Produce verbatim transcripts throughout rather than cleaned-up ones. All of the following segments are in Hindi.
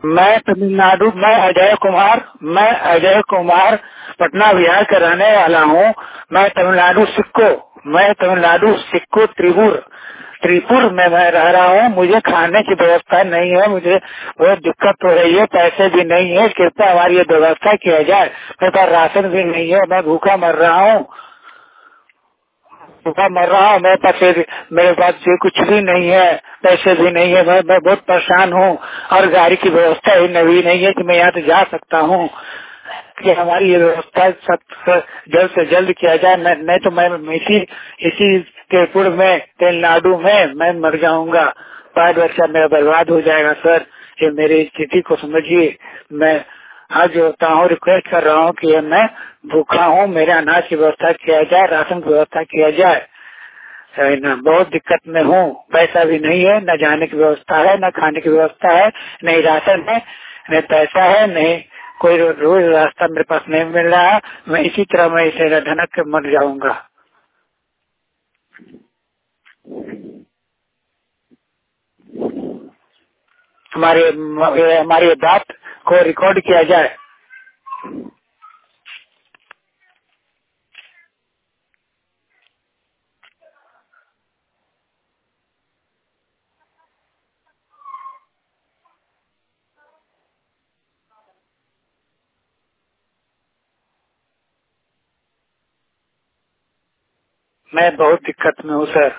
मैं तमिलनाडु, मैं अजय कुमार, मैं अजय कुमार पटना बिहार का रहने वाला हूँ। मैं तमिलनाडु सिक्को, मैं तमिलनाडु सिक्को त्रिपुर त्रिपुर में मैं रह रहा हूँ। मुझे खाने की व्यवस्था नहीं है, मुझे बहुत दिक्कत हो रही है, पैसे भी नहीं है। कृपया हमारी ये व्यवस्था किया जाए। मेरे पास राशन भी नहीं है, मैं भूखा मर रहा हूँ, भूखा मर रहा हूँ। मेरे पास एक- मेरे पास ये कुछ भी नहीं है, पैसे भी नहीं है। मैं, मैं बहुत परेशान हूँ और गाड़ी की व्यवस्था ही नहीं नहीं है कि मैं यहाँ से जा सकता हूँ। कि हमारी ये व्यवस्था सख्त जल्द से जल्द किया जाए, नहीं नहीं तो मैं इसी इसी त्रिपुर में, तमिलनाडु में मैं मर जाऊंगा। पाँच बच्चा मेरा बर्बाद हो जाएगा। सर, ये मेरी स्थिति को समझिए। मैं आज जो होता हूँ, रिक्वेस्ट कर रहा हूँ कि मैं भूखा हूँ, मेरे अनाज की व्यवस्था किया जाए, राशन की व्यवस्था किया जाए। है ना, बहुत दिक्कत में हूँ, पैसा भी नहीं है, न जाने की व्यवस्था है, न खाने की व्यवस्था है, नहीं राशन है, नहीं पैसा है, नहीं कोई रो, रोज रास्ता मेरे पास नहीं मिल रहा है। मैं इसी तरह मैं इसे धनक के मर जाऊंगा। हमारे हमारी ये बात को रिकॉर्ड किया जाए। मैं बहुत दिक्कत में हूँ सर।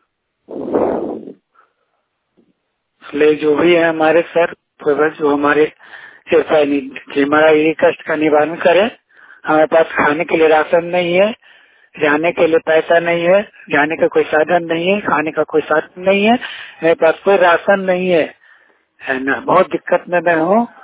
इसलिए जो भी है हमारे सर, बस जो हमारे सिर्फ कि हमारा ये कष्ट का निवारण करे। हमारे पास खाने के लिए राशन नहीं है, जाने के लिए पैसा नहीं है, जाने का कोई साधन नहीं है, खाने का कोई साधन नहीं है, मेरे पास कोई राशन नहीं है, है ना। बहुत दिक्कत में मैं हूँ।